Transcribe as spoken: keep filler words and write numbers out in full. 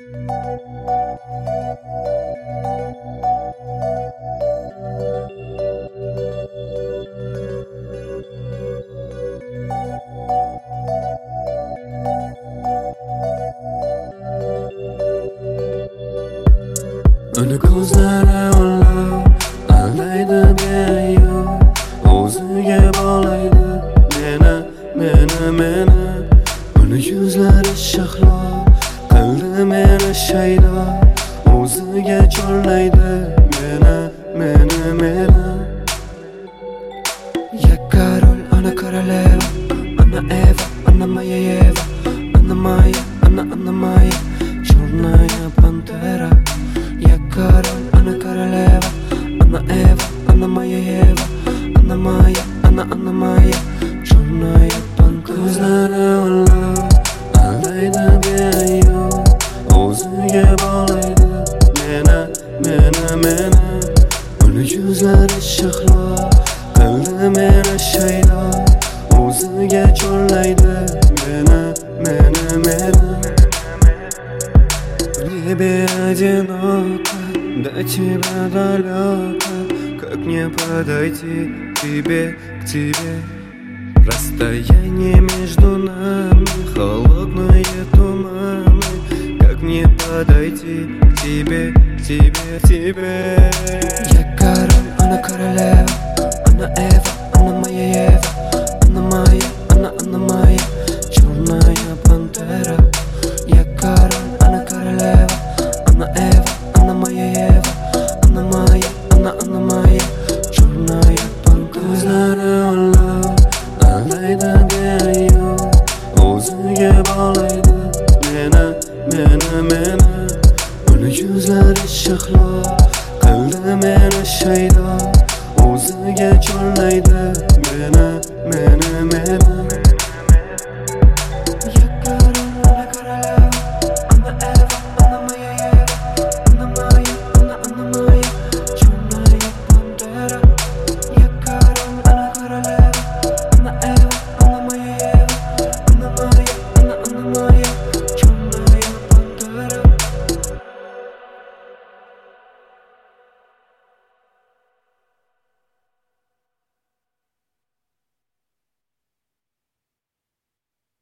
Uni ko'zlari o'nlab aldaydi beayov, o'ziga bog'laydi meni, meni, meni. Uni yuzlari shahlo qildi meni shaydo, o'ziga chorlaydi meni, meni, meni. Я король, она королева, она Эва, она моя Ева, она моя, она, она моя черная пантера. Я король, она королева, она Эва, она моя Ева, она моя, она, она моя черная пантера. Ko'zlari o'nlab aldaydi beayov, o'ziga bog'laydi meni, meni, meni. Uni yuzlari shahlo qildi meni shaydo, o'ziga chorlaydi meni, meni, meni. В небе одиноко, до тебя далеко, как мне подойти к тебе, к тебе? Расстояние между нами, холодные туманы, как мне подойти к тебе, к тебе, к тебе? Я король, она королева, она Эва, она моя Ева, она моя, она, она моя черная пантера. Я король, она королева, она Эва, она моя Ева, она моя, она, она моя черная пантера. Ko'zlari o'nlab aldaydi beayov, o'ziga bog'laydi meni, meni, meni. Uni yuzlari shahlo qildi meni shaydo, o'ziga chorlaydi meni, meni, meni.